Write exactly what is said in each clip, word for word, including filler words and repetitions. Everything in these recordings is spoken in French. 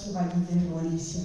sera l'hiver loin des siens.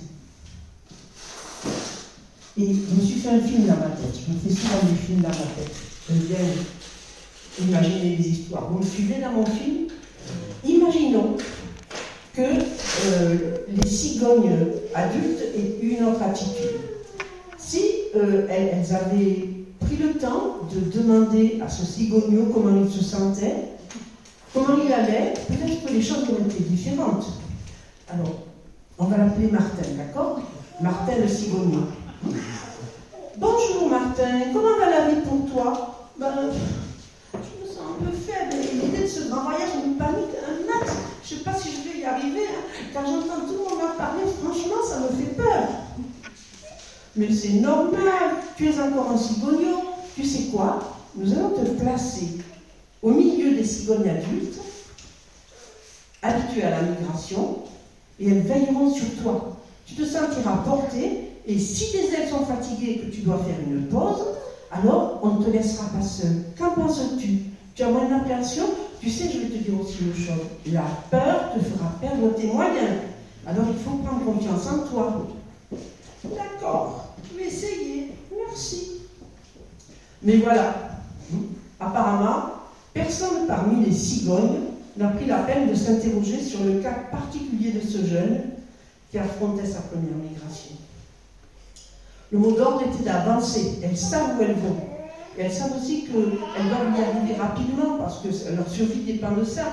Et je me suis fait un film dans ma tête. Je me fais souvent des films dans ma tête. J'aime bien imaginer des histoires. Vous me suivez dans mon film? Imaginons que euh, les cigognes adultes aient une autre attitude. Si euh, elles, elles avaient pris le temps de demander à ce cigogneau comment il se sentait, comment il allait, peut-être que les choses auraient été différentes. Alors, on va l'appeler Martin, d'accord? Martin le cigogneau. Bonjour Martin, comment va la vie pour toi? Ben, je me sens un peu faible et l'idée de ce grand voyage me panique un max. Je ne sais pas si je vais y arriver, hein. Quand j'entends tout le monde en parler, franchement, ça me fait peur. Mais c'est normal, tu es encore un cigogneau. Tu sais quoi? Nous allons te placer au milieu des cigognes adultes, habituées à la migration, et elles veilleront sur toi. Tu te sentiras porté, et si tes ailes sont fatiguées et que tu dois faire une pause, alors on ne te laissera pas seul. Qu'en penses-tu? Tu as moins d'appréhension? Tu sais, je vais te dire aussi une chose. La peur te fera perdre tes moyens. Alors il faut prendre confiance en toi. D'accord, je vais essayer. Merci. Mais voilà, apparemment, personne parmi les cigognes n'a pris la peine de s'interroger sur le cas particulier de ce jeune qui affrontait sa première migration. Le mot d'ordre était d'avancer. Elles savent où elles vont. Et elles savent aussi qu'elles doivent y arriver rapidement parce que leur survie dépend de ça.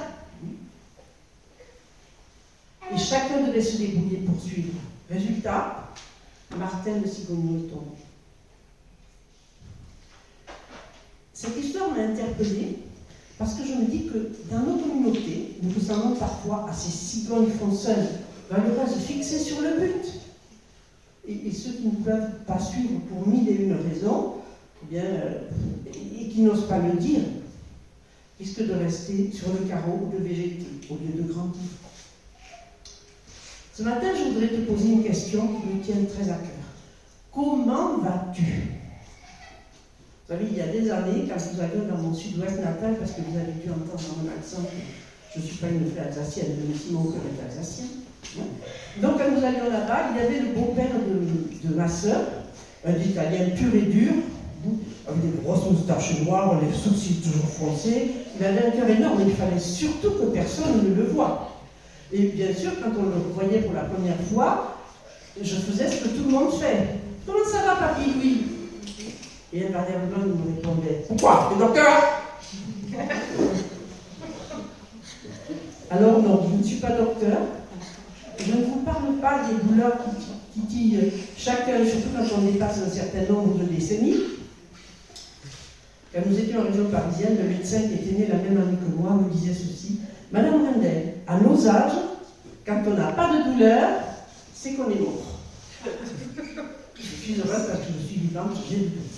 Et chacun devait se débrouiller pour suivre. Résultat, Martin le cigogneau tombe. Cette histoire m'a interpellée parce que je me dis que dans nos communautés, nous ressemblons parfois à ces cigognes fonceuses, valeureuses, fixées sur le but. Et, et ceux qui ne peuvent pas suivre pour mille et une raisons, eh bien, euh, et qui n'osent pas le dire, risquent de rester sur le carreau ou de végéter au lieu de grandir. Ce matin, je voudrais te poser une question qui me tient très à cœur. Comment vas-tu? Vous savez, il y a des années, quand nous allions dans mon sud-ouest natal, parce que vous avez dû entendre dans mon accent, je ne suis pas une vraie alsacienne, même si mon cœur est alsacien. Donc, quand nous allions là-bas, il y avait le beau-père de, de ma sœur, un Italien pur et dur, avec des grosses moustaches noires, les sourcils toujours froncés. Il avait un cœur énorme, il fallait surtout que personne ne le voie. Et bien sûr, quand on le voyait pour la première fois, je faisais ce que tout le monde fait. Comment ça va, papy? Oui. Et invariablement, il me répondait: pourquoi? Le docteur? Alors non, je ne suis pas docteur. Je ne vous parle pas des douleurs qui titillent chacun, surtout quand on dépasse un certain nombre de décennies. Quand nous étions en région parisienne, le médecin qui était né la même année que moi me disait ceci: Madame Rendel, à nos âges, quand on n'a pas de douleur, c'est qu'on est mort. Je suis heureuse parce que je suis vivante, j'ai du tout.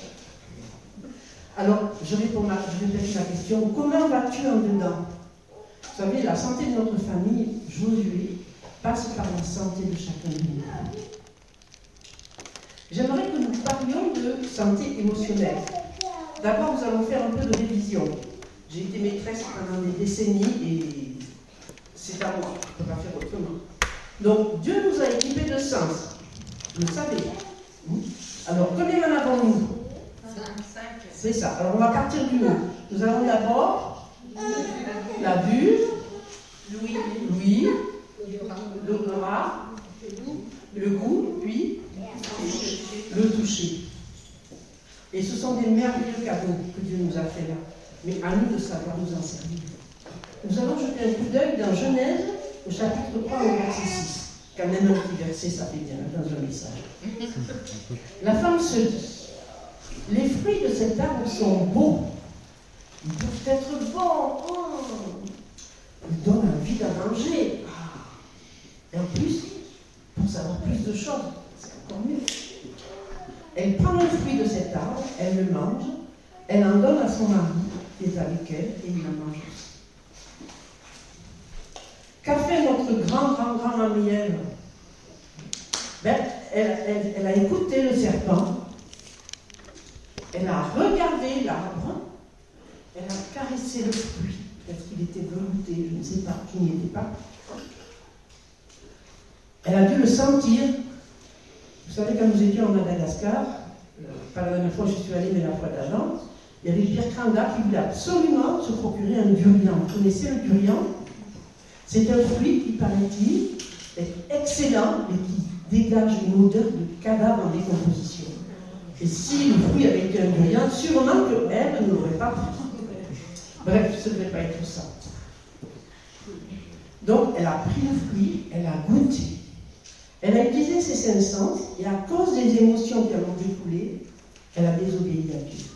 Alors, je réponds à, je répète la question: comment vas-tu en dedans? Vous savez, la santé de notre famille, Josué, passe par la santé de chacun de nous. J'aimerais que nous parlions de santé émotionnelle. D'abord, nous allons faire un peu de révision. J'ai été maîtresse pendant des décennies et c'est à moi, je ne peux pas faire autrement. Donc, Dieu nous a équipés de sens. Vous le savez. Alors, combien en avons-nous? Cinq. C'est ça. Alors, on va partir du haut. Nous avons d'abord la vue, l'ouïe, l'odorat, le goût, puis le toucher. Et ce sont des merveilleux cadeaux que Dieu nous a fait là. Mais à nous de savoir nous en servir. Nous allons jeter un coup d'œil dans Genèse, au chapitre trois, au verset six. Quand même un petit verset, ça fait bien dans un message. La femme se dit: les fruits de cet arbre sont beaux. Ils peuvent être bons. Oh. Ils donnent envie d'en manger. Et en plus, pour savoir plus de choses, c'est encore mieux. Elle prend le fruit de cet arbre, elle le mange, elle en donne à son mari, qui est avec elle, et il en mange aussi. Qu'a fait notre grand, grand, grand mamie Ève? Ben, elle, elle, elle a écouté le serpent, elle a regardé l'arbre, elle a caressé le fruit. Peut-être qu'il était velouté, je ne sais pas, je n'y étais pas. Elle a dû le sentir. Vous savez, quand nous étions en Madagascar, euh, pas la dernière fois où je suis allée, mais la fois d'avant, il y avait Pierre Cranda qui voulait absolument se procurer un durian. Vous connaissez le durian? C'est un fruit qui, paraît-il, est excellent, mais qui dégage une odeur de cadavre en décomposition. Et si le fruit avait été un durian, sûrement qu'elle ne l'aurait pas pris. Bref, ce ne devait pas être ça. Donc, elle a pris le fruit, elle a goûté. Elle a utilisé ses cinq sens, et à cause des émotions qui en ont découlé, elle a désobéi à Dieu.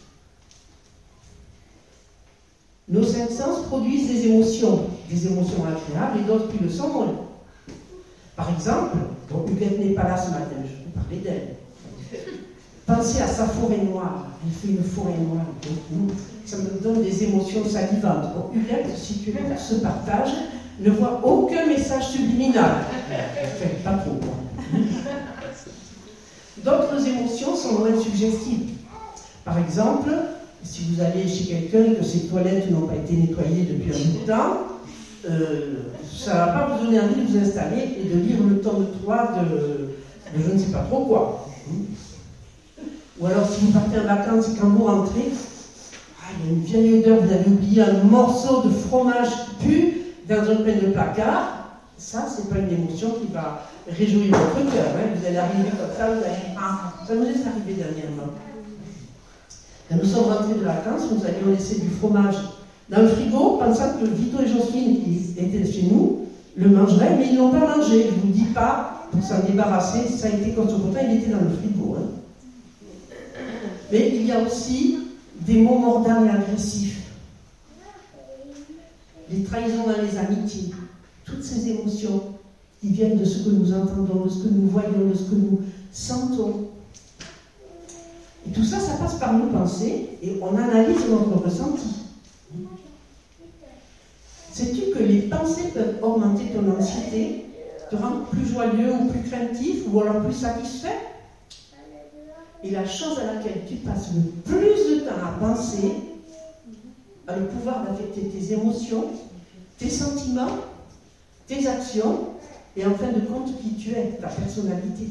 Nos cinq sens produisent des émotions, des émotions agréables et d'autres qui le sont moins. Par exemple, bon, Huguette n'est pas là ce matin, je vous parlais d'elle. Pensez à sa forêt noire, elle fait une forêt noire, ça me donne des émotions salivantes. Bon, Huguette, si tu veux, ce partage, ne voit aucun message subliminal. Enfin, pas trop, quoi. D'autres émotions sont moins suggestives. Par exemple, si vous allez chez quelqu'un et que ses toilettes n'ont pas été nettoyées depuis un bout de temps, euh, ça ne va pas vous donner envie de vous installer et de lire le tome trois de, de je ne sais pas trop quoi. Ou alors si vous partez en vacances et quand vous rentrez, ah, il y a une vieille odeur, vous avez oublié un morceau de fromage qui pue dans un coin de placard, ça c'est pas une émotion qui va réjouir votre cœur. Hein. Vous allez arriver comme ça, vous allez dire, ah, ça nous est arrivé dernièrement. Quand nous sommes rentrés de vacances, nous allions laisser du fromage dans le frigo, pensant que Vito et Jocelyne, qui étaient chez nous, le mangeraient, mais ils ne l'ont pas mangé. Je ne vous dis pas, pour s'en débarrasser, ça a été comme ce pourtant, il était dans le frigo. Hein. Mais il y a aussi des mots mordants et agressifs. Les trahisons dans les amitiés, toutes ces émotions qui viennent de ce que nous entendons, de ce que nous voyons, de ce que nous sentons. Et tout ça, ça passe par nos pensées et on analyse notre ressenti. Sais-tu que les pensées peuvent augmenter ton anxiété, te rendre plus joyeux ou plus craintif ou alors plus satisfait? Et la chose à laquelle tu passes le plus de temps à penser a le pouvoir d'affecter tes émotions, tes sentiments, tes actions et en fin de compte qui tu es, ta personnalité.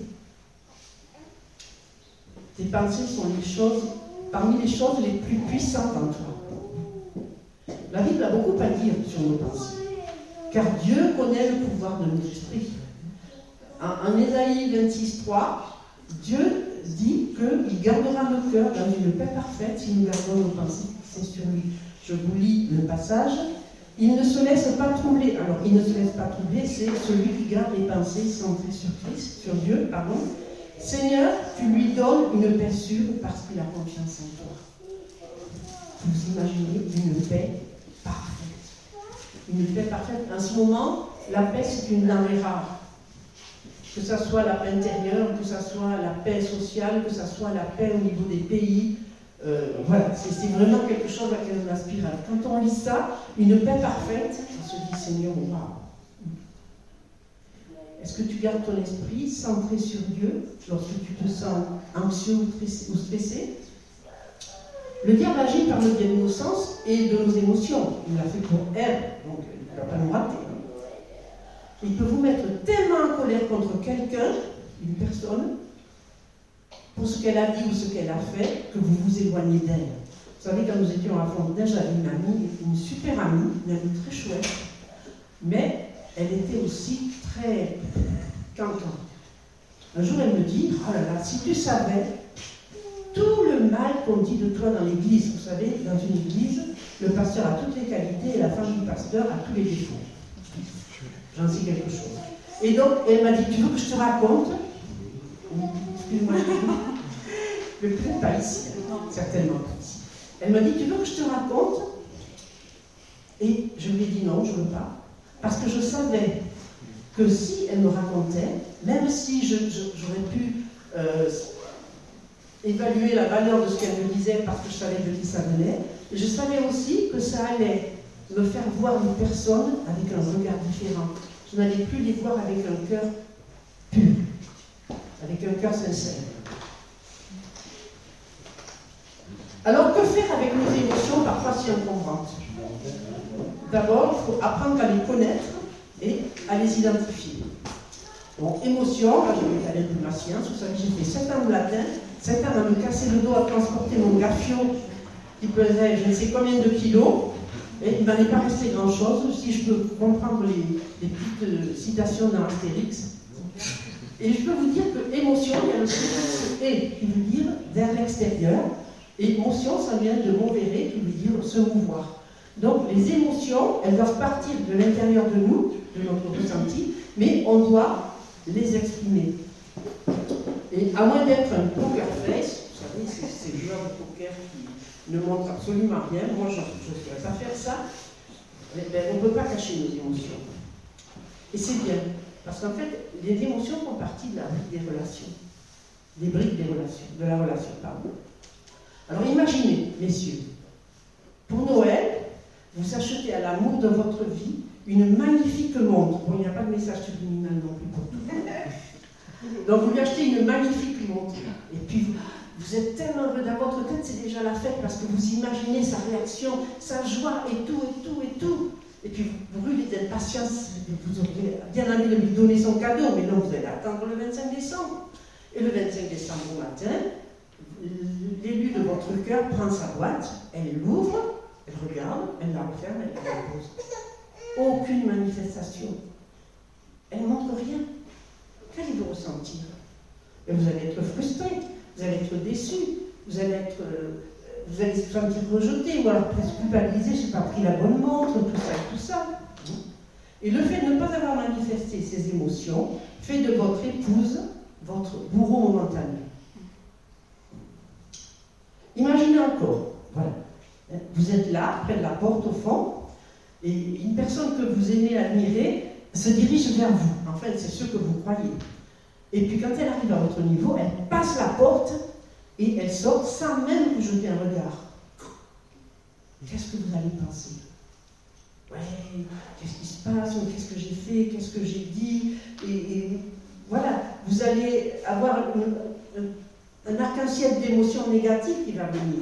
Tes pensées sont les choses, parmi les choses les plus puissantes en toi. La Bible a beaucoup à dire sur nos pensées, car Dieu connaît le pouvoir de nos esprits. En, en Ésaïe vingt-six, trois, Dieu dit qu'il gardera nos cœurs dans une paix parfaite si nous gardons nos pensées fixées sur lui. Je vous lis le passage. Il ne se laisse pas troubler. Alors, il ne se laisse pas troubler, c'est celui qui garde les pensées centrées sur Christ, sur Dieu, pardon. Seigneur, tu lui donnes une paix sûre parce qu'il a confiance en toi. Vous imaginez une paix parfaite. Une paix parfaite. En ce moment, la paix, c'est une denrée rare. Que ce soit la paix intérieure, que ce soit la paix sociale, que ce soit la paix au niveau des pays. Euh, voilà, c'est, c'est vraiment quelque chose à laquelle on aspire. Quand on lit ça, une paix parfaite, on se dit Seigneur, waouh. Est-ce que tu gardes ton esprit centré sur Dieu lorsque tu te sens anxieux ou stressé? Le diable agit par le biais de nos sens et de nos émotions. Il l'a fait pour elle, donc il ne va pas nous rater. Il peut vous mettre tellement en colère contre quelqu'un, une personne, pour ce qu'elle a dit ou ce qu'elle a fait, que vous vous éloignez d'elle. Vous savez, quand nous étions à Fontenay, j'avais une amie, une super amie, une amie très chouette, mais elle était aussi très cancante. Un jour, elle me dit, oh là là, si tu savais tout le mal qu'on dit de toi dans l'église. Vous savez, dans une église, le pasteur a toutes les qualités et la femme du pasteur a tous les défauts. J'en sais quelque chose. Et donc, elle m'a dit, tu veux que je te raconte? Excuse-moi, mais peut-être pas ici, certainement pas ici. Elle m'a dit, tu veux que je te raconte? Et je lui ai dit non, je ne veux pas. Parce que je savais que si elle me racontait, même si je, je, j'aurais pu euh, évaluer la valeur de ce qu'elle me disait parce que je savais de qui ça venait, je savais aussi que ça allait me faire voir une personne avec un regard différent. Je n'allais plus les voir avec un cœur pur, avec un cœur sincère. Alors, que faire avec nos émotions parfois si encombrantes? D'abord, il faut apprendre à les connaître et à les identifier. Bon, émotion, là je vais aller de ma science, vous savez, j'ai fait sept ans de latin, sept ans à me casser le dos à transporter mon gaffio qui pesait je ne sais combien de kilos, et il ne m'en est pas resté grand-chose, si je peux comprendre les, les petites euh, citations dans Astérix. Et je peux vous dire que émotion, il y a le suffixe et qui veut dire vers l'extérieur, et émotion, ça vient de movere, qui veut dire se mouvoir. Donc les émotions, elles doivent partir de l'intérieur de nous, de notre ressenti, mais on doit les exprimer. Et à moins d'être un poker face, vous savez, c'est ces joueurs de poker qui ne montrent absolument rien, moi je ne saurais pas faire ça, mais ben, on ne peut pas cacher nos émotions. Et c'est bien, parce qu'en fait, les émotions font partie de la brique des relations, des briques des relations, de la relation, pardon. Alors imaginez, messieurs, pour Noël, vous achetez à l'amour de votre vie une magnifique montre. Bon, il n'y a pas de message subliminal non plus pour tout. Donc vous lui achetez une magnifique montre. Et puis vous, vous êtes tellement heureux dans votre tête, c'est déjà la fête parce que vous imaginez sa réaction, sa joie et tout, et tout, et tout. Et puis vous brûlez d'impatience. Vous auriez bien envie de lui donner son cadeau, mais non, vous allez attendre le vingt-cinq décembre. Et le vingt-cinq décembre au matin, l'élu de votre cœur prend sa boîte, elle l'ouvre, elle regarde, elle la referme, elle la repose. Aucune manifestation. Elle ne montre rien. Qu'allez-vous ressentir? Et vous allez être frustré, vous allez être déçu, vous allez être, euh, vous allez se sentir rejeté, ou alors presque culpabilisé, je n'ai pas pris la bonne montre, tout ça et tout ça. Et le fait de ne pas avoir manifesté ces émotions fait de votre épouse votre bourreau momentané. Imaginez encore, voilà, vous êtes là, près de la porte au fond, et une personne que vous aimez admirer se dirige vers vous. En fait, c'est ce que vous croyez. Et puis quand elle arrive à votre niveau, elle passe la porte et elle sort sans même vous jeter un regard. Qu'est-ce que vous allez penser? Ouais, qu'est-ce qui se passe? Qu'est-ce que j'ai fait? Qu'est-ce que j'ai dit? et, et voilà, vous allez avoir une, un, un arc-en-ciel d'émotions négatives qui va venir.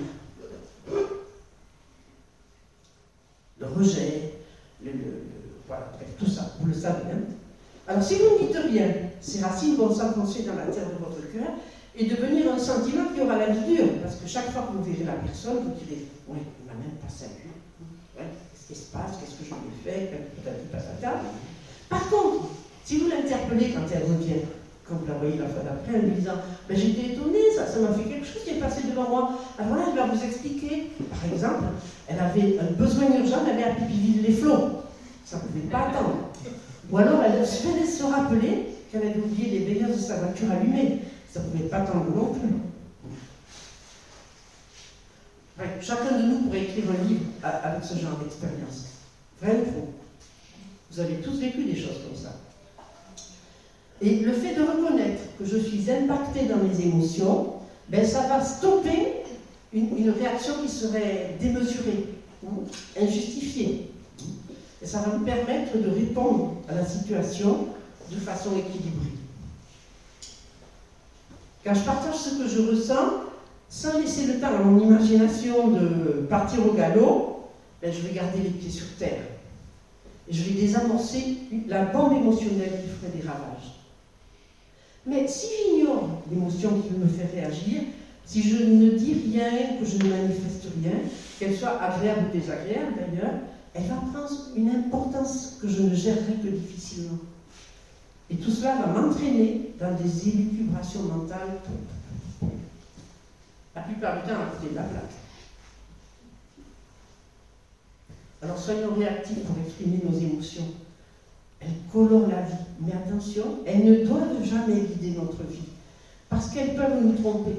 Le rejet, le, le, le, voilà, bref, tout ça, vous le savez. Hein. Alors, si vous ne dites rien, ces racines vont s'enfoncer dans la terre de votre cœur et devenir un sentiment qui aura la vie dure. Parce que chaque fois que vous verrez la personne, vous direz oui, il ne m'a même pas salué. Ouais, qu'est-ce qui se passe? Qu'est-ce que je lui ai fait? Par contre, si vous l'interpellez quand elle revient, quand vous la voyez la fois d'après, en lui disant ben, j'étais étonnée, ça, ça m'a fait quelque chose qui est passé devant moi. Alors là, elle va vous expliquer. Par exemple, elle avait un besoin urgent d'aller à Pipi les flots. Ça ne pouvait pas attendre. Ou alors, elle venait de se rappeler qu'elle avait oublié les veilleurs de sa voiture allumées. Ça ne pouvait pas attendre non plus. Ouais, chacun de nous pourrait écrire un livre avec ce genre d'expérience. Vrai ou faux? Vous avez tous vécu des choses comme ça. Et le fait de reconnaître que je suis impactée dans mes émotions, ben ça va stopper une, une réaction qui serait démesurée, injustifiée. Et ça va me permettre de répondre à la situation de façon équilibrée. Quand je partage ce que je ressens, sans laisser le temps à mon imagination de partir au galop, ben je vais garder les pieds sur terre. Et je vais désamorcer la bombe émotionnelle qui ferait des ravages. Mais si j'ignore l'émotion qui me fait réagir, si je ne dis rien, que je ne manifeste rien, qu'elle soit agréable ou désagréable d'ailleurs, elle va prendre une importance que je ne gérerai que difficilement. Et tout cela va m'entraîner dans des élucubrations mentales, la plupart du temps à côté de la plaque. Alors soyons réactifs pour exprimer nos émotions. Elles colorent la vie, mais attention, elles ne doivent jamais guider notre vie, parce qu'elles peuvent nous tromper.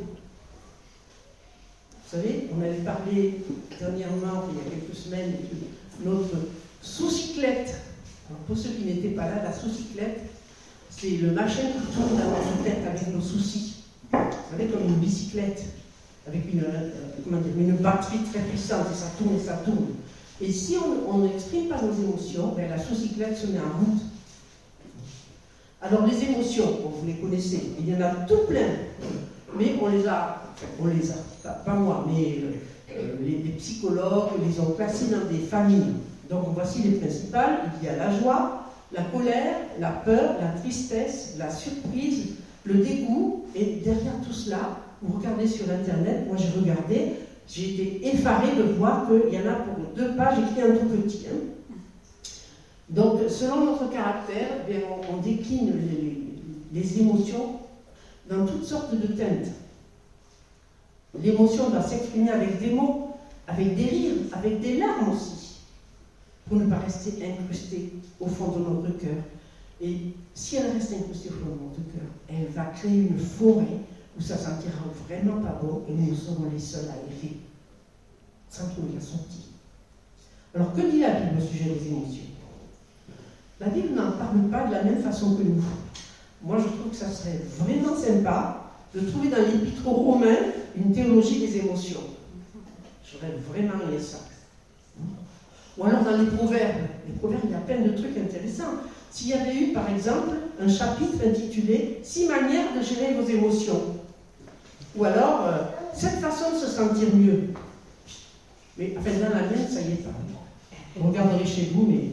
Vous savez, on avait parlé dernièrement, il y a quelques semaines, de notre sous-cyclette. Alors pour ceux qui n'étaient pas là, la sous-cyclette, c'est le machin qui tourne dans notre tête avec nos soucis. Vous savez, comme une bicyclette, avec une, euh, comment dire, une batterie très puissante, et ça tourne et ça tourne. Et si on n'exprime pas nos émotions, ben la sous-cyclette se met en route. Alors les émotions, bon, vous les connaissez, il y en a tout plein, mais on les a, on les a, pas moi, mais euh, les, les psychologues les ont classés dans des familles. Donc voici les principales. Il y a la joie, La colère, la peur, la tristesse, la surprise, le dégoût, et derrière tout cela, vous regardez sur Internet, moi j'ai regardé, j'ai été effarée de voir qu'il y en a pour deux pages écrit un tout petit. Hein. Donc, selon notre caractère, eh bien, on, on décline les, les émotions dans toutes sortes de teintes. L'émotion doit s'exprimer avec des mots, avec des rires, avec des larmes aussi, pour ne pas rester incrustée au fond de notre cœur. Et si elle reste incrustée au fond de notre cœur, elle va créer une forêt où ça sentira vraiment pas bon et nous serons les seuls à errer, sans qu'on la sortie. Alors, que dit la Bible au sujet des émotions? La Bible n'en parle pas de la même façon que nous. Moi, je trouve que ça serait vraiment sympa de trouver dans l'Épître aux Romains une théologie des émotions. J'aurais vraiment aimé ça. Ou alors dans les proverbes. Les proverbes, il y a plein de trucs intéressants. S'il y avait eu, par exemple, un chapitre intitulé « Six manières de gérer vos émotions ». Ou alors, euh, « Cette façon de se sentir mieux ». Mais enfin, dans la mienne, ça y est pas. Vous regarderez chez vous, mais...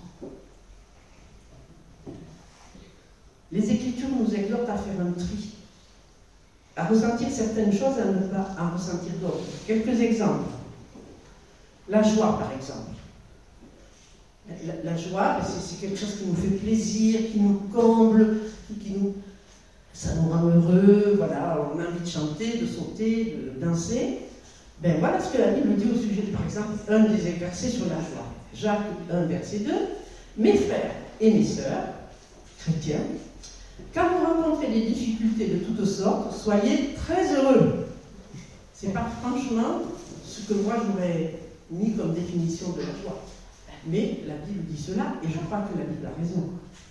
Les Écritures nous exhortent à faire un tri, à ressentir certaines choses et à ne pas en ressentir d'autres. Quelques exemples. La joie, par exemple. La, la joie, c'est quelque chose qui nous fait plaisir, qui nous comble, qui nous, ça nous rend heureux, voilà, on a envie de chanter, de sauter, de danser. Ben voilà ce que la Bible dit au sujet, de, par exemple, un des versets sur la joie. Jacques un, verset deux. Mes frères et mes sœurs, chrétiens, quand vous rencontrez des difficultés de toutes sortes, soyez très heureux. C'est pas franchement ce que moi j'aurais mis comme définition de la joie. Mais la Bible dit cela, et je crois que la Bible a raison.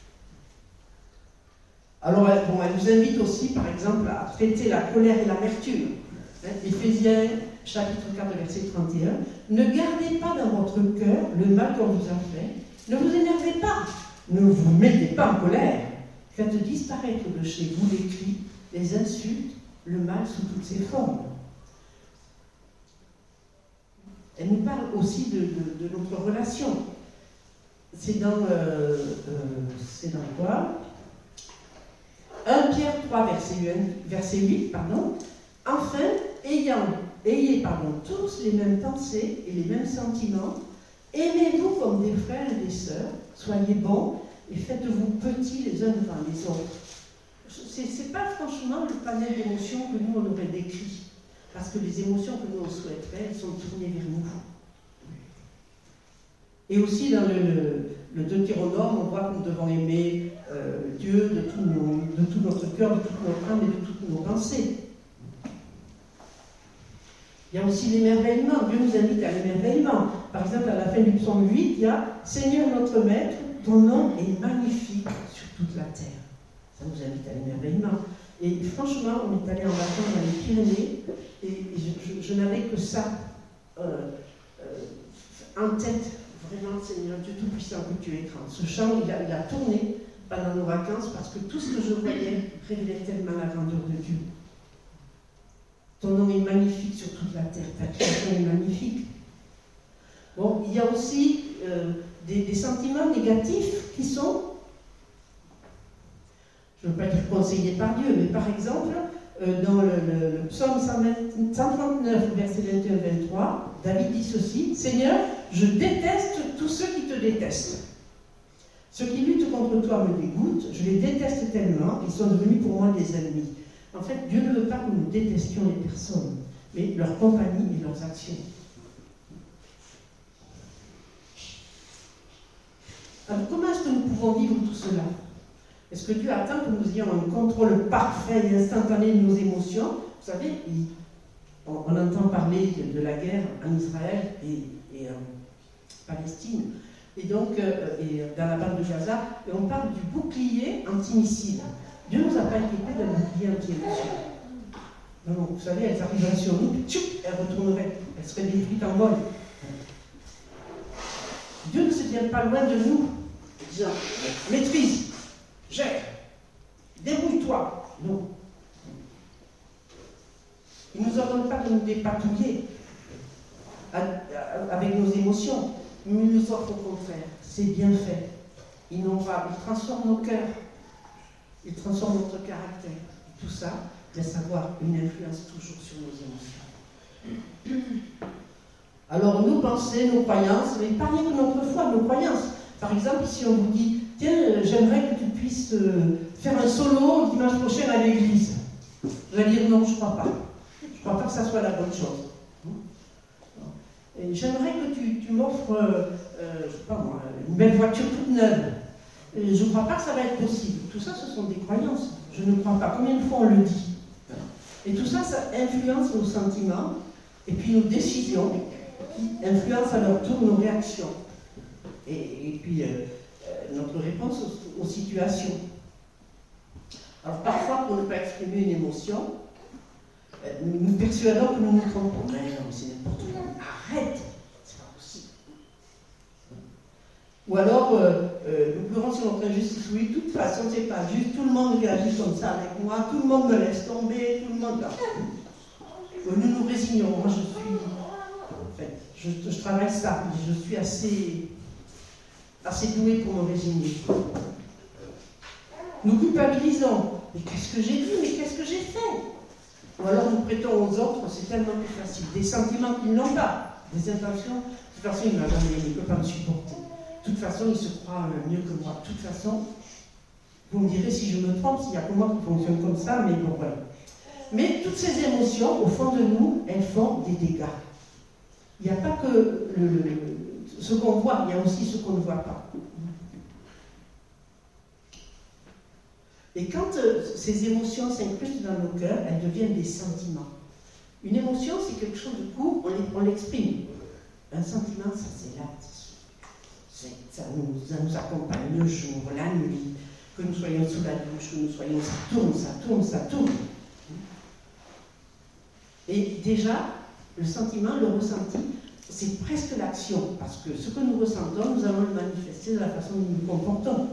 Alors, elle, bon, elle nous invite aussi, par exemple, à traiter la colère et l'amertume. Hein, Éphésiens, chapitre quatre, verset trente et un. Ne gardez pas dans votre cœur le mal qu'on vous a fait. Ne vous énervez pas. Ne vous mettez pas en colère. Faites disparaître de chez vous les cris, les insultes, le mal sous toutes ses formes. Elle nous parle aussi de, de, de notre relation. C'est dans, euh, euh, c'est dans quoi? un Pierre trois, verset huit, pardon. Enfin, ayant, ayez pardon, tous les mêmes pensées et les mêmes sentiments, aimez-vous comme des frères et des sœurs, soyez bons et faites-vous petits les uns devant les autres. Ce n'est pas franchement le panel d'émotions que nous on aurait décrit. Parce que les émotions que nous on souhaiterait, elles sont tournées vers nous. Et aussi dans le, le Deutéronome, on voit que nous devons aimer euh, Dieu de tout, nos, de tout notre cœur, de toute notre âme et de toutes nos pensées. Il y a aussi l'émerveillement. Dieu nous invite à l'émerveillement. Par exemple, à la fin du psaume huit, il y a « Seigneur notre Maître, ton nom est magnifique sur toute la terre ». Ça nous invite à l'émerveillement. Et franchement, on est allé en vacances dans les Pyrénées et je, je, je n'avais que ça euh, euh, en tête. Vraiment, Seigneur Dieu Tout-Puissant, que tu es grand. Ce chant, il a, il a tourné pendant nos vacances parce que tout ce que je voyais révélait tellement la grandeur de Dieu. Ton nom est magnifique sur toute la terre. Ta création est magnifique. Bon, il y a aussi euh, des, des sentiments négatifs qui sont, je ne veux pas dire conseillés par Dieu, mais par exemple, euh, dans le, le, le psaume cent trente-neuf, verset vingt et un à vingt-trois, David dit ceci: Seigneur, je déteste tous ceux qui te détestent. Ceux qui luttent contre toi me dégoûtent, je les déteste tellement, ils sont devenus pour moi des ennemis. En fait, Dieu ne veut pas que nous détestions les personnes, mais leur compagnie et leurs actions. Alors, comment est-ce que nous pouvons vivre tout cela? Est-ce que Dieu attend que nous ayons un contrôle parfait et instantané de nos émotions? Vous savez, il, on, on entend parler de, de la guerre en Israël et, et en Palestine, et donc euh, et dans la bande de Gaza, et on parle du bouclier antimissile. Dieu ne nous a pas équipé d'un bouclier anti-émotion. Non, non, vous savez, elles arriveraient sur nous, tchoup, elles retourneraient, elles seraient détruites en vol. Dieu ne se tient pas loin de nous, disant maîtrise, gère, débrouille-toi. Non. Il ne nous ordonne pas de nous dépatouiller avec nos émotions, mais il nous offre au contraire, c'est bien fait. ils n'ont pas, ils transforment nos cœurs, ils transforment notre caractère. Tout ça laisse avoir une influence toujours sur nos émotions. Alors, nos pensées, nos croyances, mais pas rien que notre foi, nos croyances. Par exemple, si on vous dit, tiens, j'aimerais que tu puisses euh, faire un solo dimanche prochain à l'église. Vous allez dire non, je ne crois pas. Je ne crois pas que ça soit la bonne chose. Et j'aimerais que tu, tu m'offres, euh, euh, je sais pas moi, une belle voiture toute neuve. Et je ne crois pas que ça va être possible. Tout ça, ce sont des croyances. Je ne crois pas. Combien de fois on le dit? Et tout ça, ça influence nos sentiments et puis nos décisions, qui influencent à leur tour nos réactions. Et, et puis euh, euh, notre réponse aux, aux situations. Alors parfois, pour ne pas exprimer une émotion, euh, nous persuadons que nous nous trompons. Mais non, c'est n'importe quoi. Arrête, c'est pas possible. Ou alors, euh, euh, nous pleurons sur notre injustice. Oui, de toute façon, c'est pas juste. Tout le monde réagit comme ça avec moi. Tout le monde me laisse tomber. Tout le monde. Nous nous résignons. Moi, je suis. En fait, je, je travaille ça. Je suis assez, assez douée pour me résigner. Nous culpabilisons. Mais qu'est-ce que j'ai dit? Mais qu'est-ce que j'ai fait? Ou alors nous prêtons aux autres, c'est tellement plus facile. Des sentiments qu'ils n'ont pas. Des intentions. De toute façon, il ne m'a jamais aimé, il ne peut pas me supporter. De toute façon, il se croit mieux que moi. De toute façon, vous me direz si je me trompe, s'il n'y a que moi qui fonctionne comme ça, mais bon, voilà. Mais toutes ces émotions, au fond de nous, elles font des dégâts. Il n'y a pas que le, le, ce qu'on voit, il y a aussi ce qu'on ne voit pas. Et quand euh, ces émotions s'incrustent dans nos cœurs, elles deviennent des sentiments. Une émotion, c'est quelque chose de court, on l'exprime. Un sentiment, ça c'est là. Ça nous, ça nous accompagne le jour, la nuit, que nous soyons sous la douche, que nous soyons, ça tourne, ça tourne, ça tourne. Et déjà, le sentiment, le ressenti, c'est presque l'action, parce que ce que nous ressentons, nous allons le manifester de la façon dont nous nous comportons.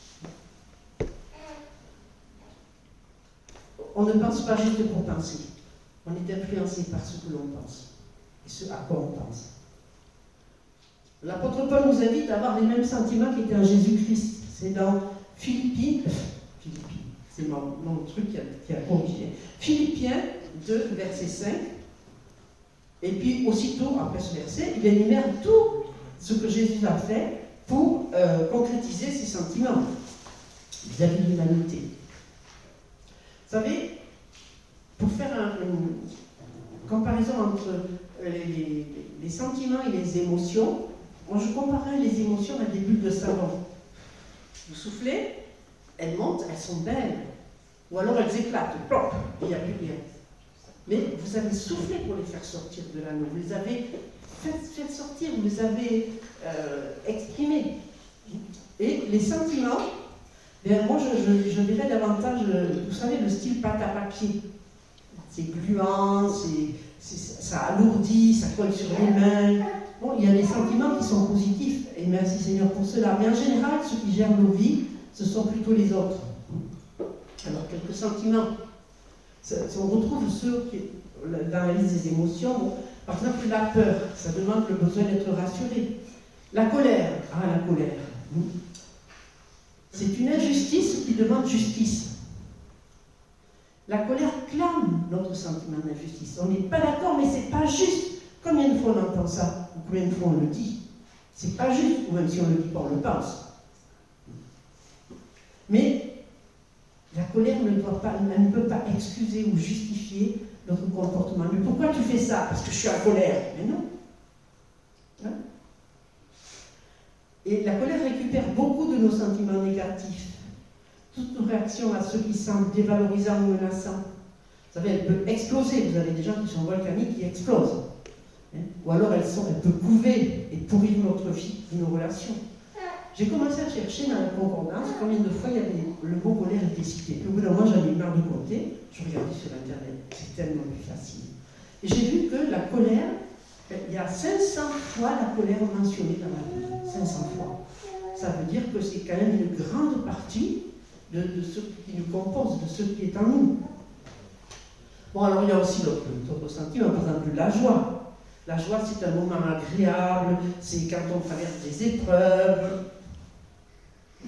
On ne pense pas juste pour penser, on est influencé par ce que l'on pense, et ce à quoi on pense. L'apôtre Paul nous invite à avoir les mêmes sentiments qu'étaient en Jésus-Christ. C'est dans Philippiens, Philippiens, c'est mon, mon truc qui a, qui a corrigé. Philippiens deux, verset cinq. Et puis, aussitôt, après ce verset, il énumère tout ce que Jésus a fait pour euh, concrétiser ses sentiments vis-à-vis de l'humanité. Vous savez, pour faire un, une comparaison entre les, les, les sentiments et les émotions, moi, je comparais les émotions à des bulles de savon. Vous soufflez, elles montent, elles sont belles. Ou alors elles éclatent, plop, il n'y a plus rien. Mais vous avez soufflé pour les faire sortir de l'anneau. Vous les avez fait, fait sortir, vous les avez euh, exprimés. Et les sentiments, bien, moi, je, je, je dirais davantage, vous savez, le style pâte à papier. C'est gluant, c'est, c'est, ça alourdit, ça colle sur les mains. Bon, il y a des sentiments qui sont positifs, et merci Seigneur pour cela. Mais en général, ceux qui gèrent nos vies, ce sont plutôt les autres. Alors, quelques sentiments. On retrouve ceux qui, dans la liste des émotions. Bon, par exemple, la peur, ça demande le besoin d'être rassuré. La colère, ah, la colère. C'est une injustice qui demande justice. La colère clame notre sentiment d'injustice. On n'est pas d'accord, mais c'est pas juste. Combien de fois on entend ça? Ou combien de fois on le dit? C'est pas juste, ou même si on le dit pas, on le pense. Mais la colère ne doit pas, elle ne peut pas excuser ou justifier notre comportement. Mais pourquoi tu fais ça? Parce que je suis en colère. Mais non. Hein? Et la colère récupère beaucoup de nos sentiments négatifs. Toutes nos réactions à ceux qui semblent dévalorisants ou menaçants. Vous savez, elle peut exploser. Vous avez des gens qui sont volcaniques qui explosent. Hein? Ou alors elle, sont, elle peut couver et pourrir notre vie, nos relations. J'ai commencé à chercher dans la concordance combien de fois il y avait le mot colère était cité. Puis au bout d'un moment, j'en ai eu marre de compter. Je regardais sur Internet. C'est tellement plus facile. Et j'ai vu que la colère, il y a cinq cents fois la colère mentionnée dans la Bible. cinq cents fois. Ça veut dire que c'est quand même une grande partie de, de ce qui nous compose, de ce qui est en nous. Bon, alors il y a aussi d'autres sentiments, par exemple la joie. La joie, c'est un moment agréable, c'est quand on traverse des épreuves.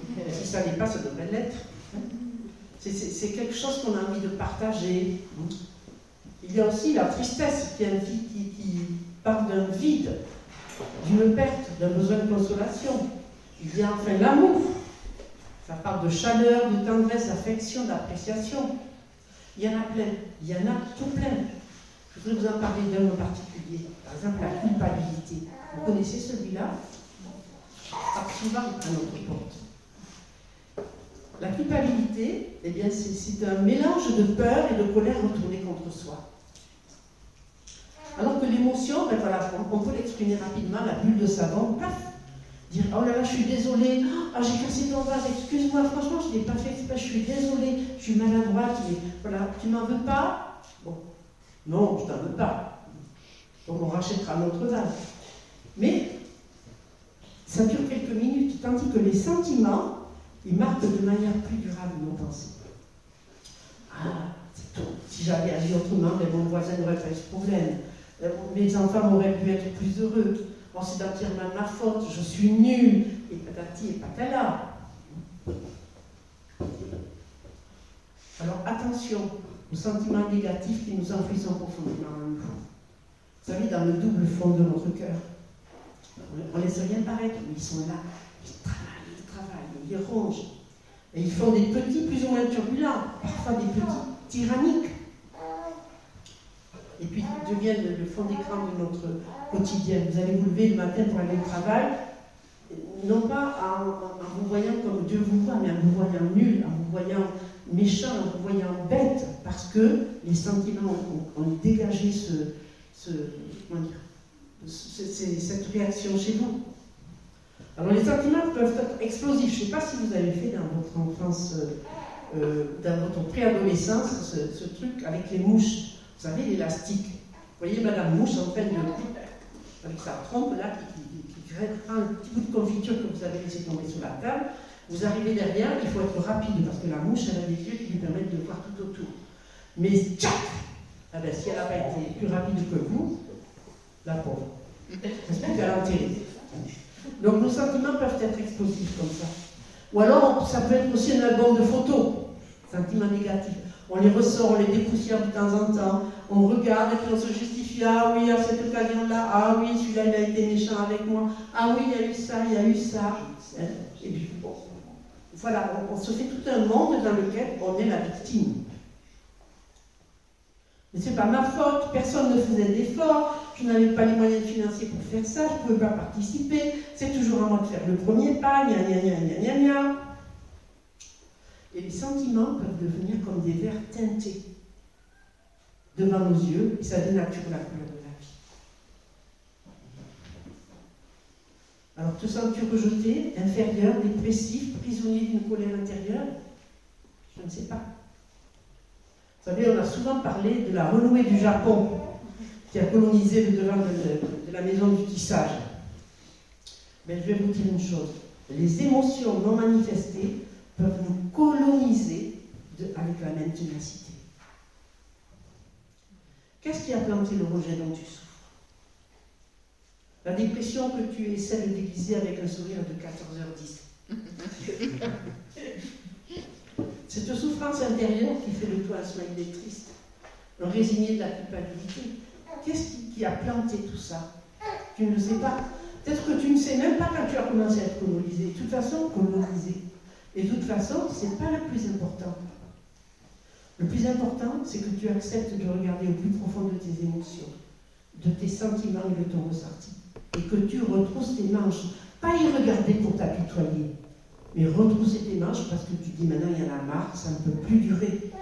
ça n'est pas, ça devrait l'être. C'est, c'est, c'est quelque chose qu'on a envie de partager. Il y a aussi la tristesse qui, qui, qui part d'un vide, d'une perte, d'un besoin de consolation. Il y a enfin l'amour. Ça part de chaleur, de tendresse, d'affection, d'appréciation. Il y en a plein. Il y en a tout plein. Je voudrais vous en parler d'un en particulier. Par exemple, la culpabilité. Vous connaissez celui-là? Souvent à notre porte. La culpabilité, eh bien, c'est, c'est un mélange de peur et de colère retournée contre soi. Alors que l'émotion, ben voilà, on, on peut l'exprimer rapidement, la bulle de savon, paf, dire oh là là, je suis désolée, ah, j'ai cassé ton vase, excuse-moi, franchement, je ne l'ai pas fait exprès, je suis désolée, je suis maladroite, mais voilà, tu m'en veux pas? Bon, non, je t'en veux pas. Donc on rachètera notre vase. Mais ça dure quelques minutes, tandis que les sentiments, ils marquent de manière plus durable nos pensées. Ah, c'est tout. Si j'avais agi autrement, ben, mon voisin n'aurait pas eu ce problème. Mes enfants auraient pu être plus heureux. Bon, c'est entièrement ma faute, je suis nulle, et patati et patala. Alors attention aux sentiments négatifs qui nous enfouissent profondément en nous. Vous savez, dans le double fond de notre cœur, on ne laisse rien paraître, mais ils sont là, ils travaillent, ils travaillent, ils rongent. Et ils font des petits plus ou moins turbulents, parfois des petits tyranniques. Et puis ils deviennent le fond d'écran de notre quotidien. Vous allez vous lever le matin pour aller au travail, non pas en, en vous voyant comme Dieu vous voit, mais en vous voyant nul, en vous voyant méchant, en vous voyant bête, parce que les sentiments ont, ont dégagé ce, ce, comment dire, ce, ce, cette réaction chez vous. Alors les sentiments peuvent être explosifs. Je ne sais pas si vous avez fait dans votre enfance, euh, dans votre préadolescence, ce, ce truc avec les mouches. Vous savez, l'élastique. Vous voyez Madame Mouche en train de, avec sa trompe là, qui, qui, qui prend un petit bout de confiture que vous avez laissé tomber sur la table. Vous arrivez derrière, il faut être rapide parce que la mouche, elle a des yeux qui lui permettent de voir tout autour. Mais tchac, ah ben, si elle n'a pas été plus rapide que vous, la pauvre, c'est plus qu'à l'enterrer. Donc nos sentiments peuvent être explosifs comme ça. Ou alors, ça peut être aussi un album de photos, sentiments négatifs. On les ressort, on les dépoussière de temps en temps, on regarde et puis on se justifie, ah oui, à cette occasion-là, ah oui, celui-là, il a été méchant avec moi, ah oui, il y a eu ça, il y a eu ça. Et puis, bon, voilà, on, on se fait tout un monde dans lequel on est la victime. Mais c'est pas ma faute, personne ne faisait d'efforts, je n'avais pas les moyens financiers pour faire ça, je ne pouvais pas participer, c'est toujours à moi de faire le premier pas, gna gna gna gna gna gna. Et les sentiments peuvent devenir comme des verres teintés devant nos yeux, et ça dénature la couleur de la vie. Alors, te sens-tu rejeté, inférieur, dépressif, prisonnier d'une colère intérieure? Je ne sais pas. Vous savez, on a souvent parlé de la renouée du Japon, qui a colonisé le devant de, de la maison du tissage. Mais je vais vous dire une chose. Les émotions non manifestées peuvent nous coloniser de, avec la même ténacité. Qu'est-ce qui a planté le rejet dont tu souffres? La dépression que tu essaies de déguiser avec un sourire de quatorze heures dix. Cette souffrance intérieure qui fait de toi un smiley triste, un résigné de la culpabilité. Qu'est-ce qui, qui a planté tout ça? Tu ne le sais pas. Peut-être que tu ne sais même pas quand tu as commencé à être colonisé. De toute façon, colonisé. Et de toute façon, ce n'est pas le plus important. Le plus important, c'est que tu acceptes de regarder au plus profond de tes émotions, de tes sentiments et de ton ressenti. Et que tu retrousses tes manches. Pas y regarder pour t'apitoyer, mais retrousser tes manches parce que tu dis maintenant il y en a marre, ça ne peut plus durer.